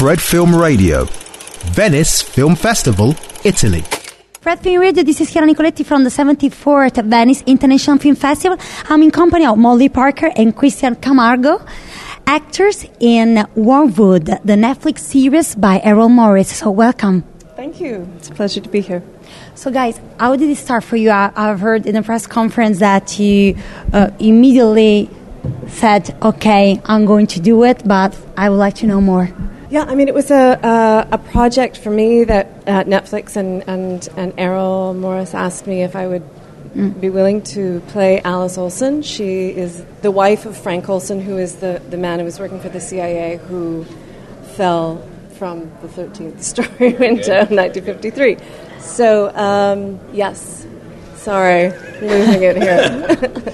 Fred Film Radio, Venice Film Festival, Italy. Fred Film Radio, this is Chiara Nicoletti from the 74th Venice International Film Festival. I'm in company of Molly Parker and Christian Camargo, actors in Wormwood, the Netflix series by Errol Morris. So welcome. Thank you. It's a pleasure to be here. So guys, how did it start for you? I've heard in the press conference that you immediately said, okay, I'm going to do it, but I would like to know more. Yeah, I mean, it was a project for me that Netflix and Errol Morris asked me if I would be willing to play Alice Olsen. She is the wife of Frank Olsen, who is the man who was working for the CIA who fell from the 13th story window in 1953. So, yes. Sorry, losing it here.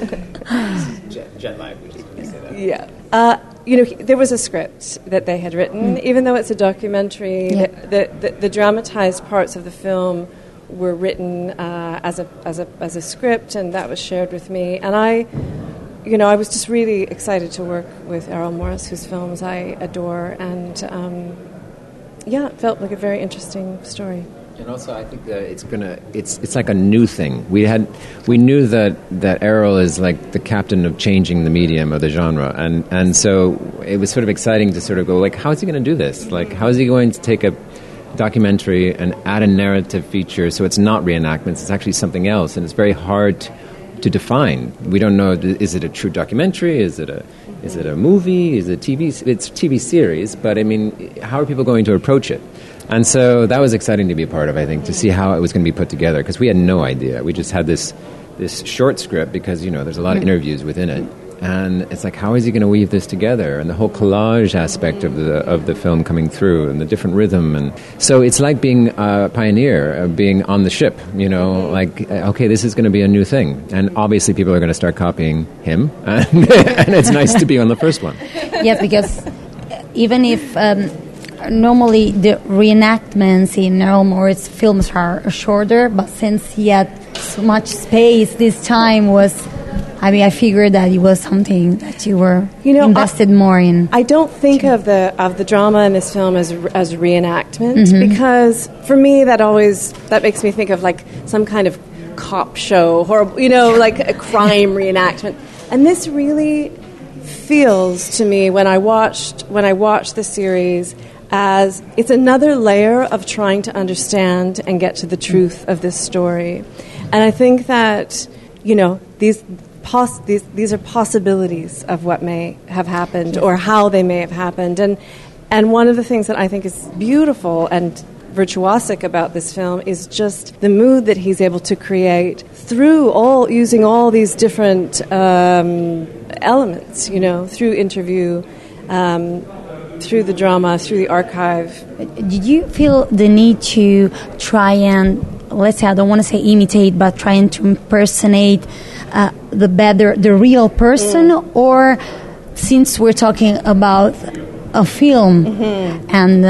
Jet lag, we just say that. Yeah. There was a script that they had written. Even though it's a documentary, the dramatized parts of the film were written as a script, and that was shared with me. And I was just really excited to work with Errol Morris, whose films I adore, and it felt like a very interesting story. And also, I think that it's like a new thing. We knew that Errol is like the captain of changing the medium of the genre, and so it was sort of exciting to sort of go like, how is he going to do this? Like, how is he going to take a documentary and add a narrative feature so it's not reenactments, it's actually something else, and it's very hard to define. We don't know, is it a true documentary? Is it a movie? Is it TV? It's TV series, but I mean, how are people going to approach it? And so that was exciting to be a part of, I think, to see how it was going to be put together, because we had no idea. We just had this short script because, there's a lot of interviews within it. And it's like, how is he going to weave this together? And the whole collage aspect of the film coming through and the different rhythm. And so it's like being a pioneer, being on the ship, like, okay, this is going to be a new thing. And obviously people are going to start copying him. And it's nice to be on the first one. Yes, because even if... normally, the reenactments in Errol Morris films are shorter, but since he had so much space, this time I figured that it was something that you were invested more in. I don't think of the drama in this film as reenactment, because for me that makes me think of like some kind of cop show, or like a crime reenactment. And this really feels to me when I watched the series as it's another layer of trying to understand and get to the truth of this story. And I think that, these are possibilities of what may have happened or how they may have happened. And one of the things that I think is beautiful and virtuosic about this film is just the mood that he's able to create through using all these different elements, through interview, through the drama, through the archive. Did you feel the need to try and, let's say, I don't want to say imitate, but trying to impersonate the real person? Or since we're talking about a film and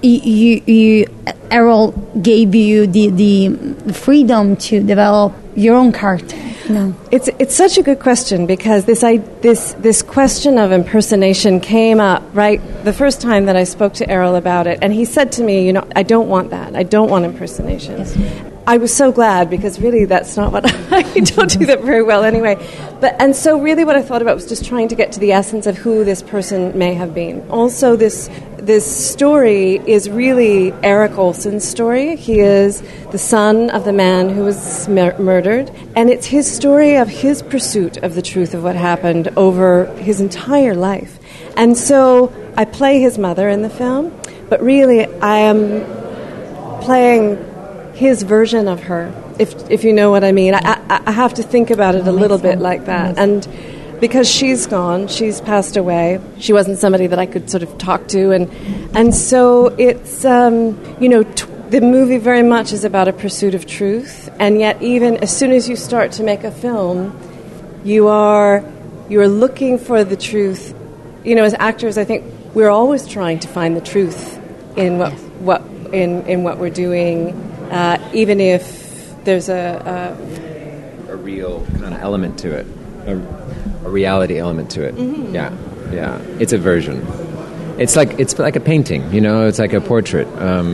Errol gave you the freedom to develop your own character? It's such a good question, because this question of impersonation came up right the first time that I spoke to Errol about it, and he said to me, I don't want that. I don't want impersonation. Yes. I was so glad, because really that's not what I don't do that very well anyway. And so really what I thought about was just trying to get to the essence of who this person may have been. Also, this story is really Eric Olsen's story. He is the son of the man who was murdered, and it's his story of his pursuit of the truth of what happened over his entire life. And so I play his mother in the film, but really I am playing his version of her, if you know what I mean. I have to think about it a little bit like that. And because she's gone, she's passed away, she wasn't somebody that I could sort of talk to. And so it's, the movie very much is about a pursuit of truth. And yet even as soon as you start to make a film, you are looking for the truth. As actors, I think we're always trying to find the truth in what we're doing, even if there's a real kind of element to it, a reality element to it. Mm-hmm. Yeah, it's a version. it's like a painting, you know. It's like a portrait.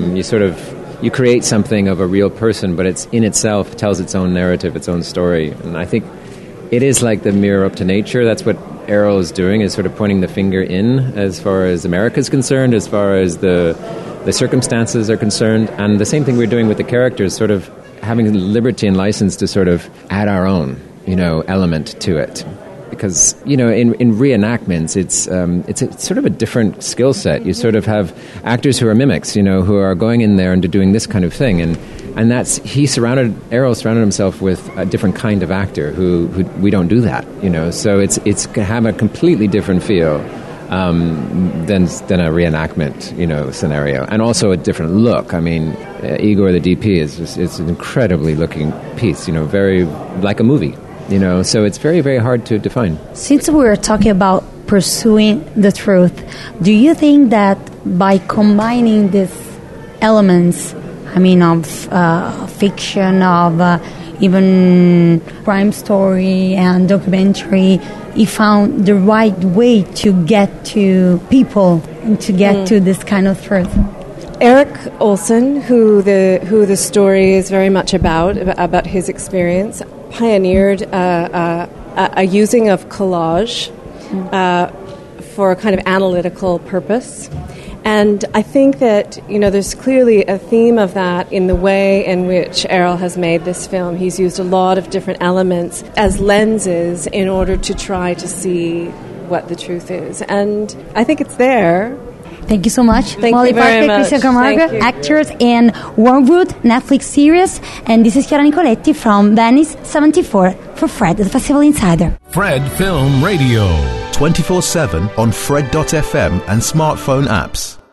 You create something of a real person, but it's in itself tells its own narrative, its own story. And I think it is like the mirror up to nature. That's what Errol is doing, is sort of pointing the finger in as far as America is concerned, as far as the circumstances are concerned. And the same thing we're doing with the characters, sort of having liberty and license to sort of add our own, you know, element to it. Because, you know, in reenactments, it's sort of a different skill set. You sort of have actors who are mimics, you know, who are going in there and doing this kind of thing. And that's, Errol surrounded himself with a different kind of actor who we don't do that, you know. So it's going to have a completely different feel than a reenactment, you know, scenario. And also a different look. I mean, Igor, the DP, it's an incredibly looking piece, you know, very like a movie. You know, so it's very, very hard to define. Since we're talking about pursuing the truth, do you think that by combining these elements, I mean, of fiction, of even crime story and documentary, you found the right way to get to people and to get to this kind of truth? Erik Olsen, who the story is very much about his experience, pioneered a using of collage for a kind of analytical purpose. And I think that, you know, there's clearly a theme of that in the way in which Errol has made this film. He's used a lot of different elements as lenses in order to try to see what the truth is. And I think it's there. Thank you so much. Thank Molly you very Parker, much. Christian Camargo, actors in Wormwood, Netflix series. And this is Chiara Nicoletti from Venice 74 for Fred, the Festival Insider. Fred Film Radio. 24/7 on Fred.fm and smartphone apps.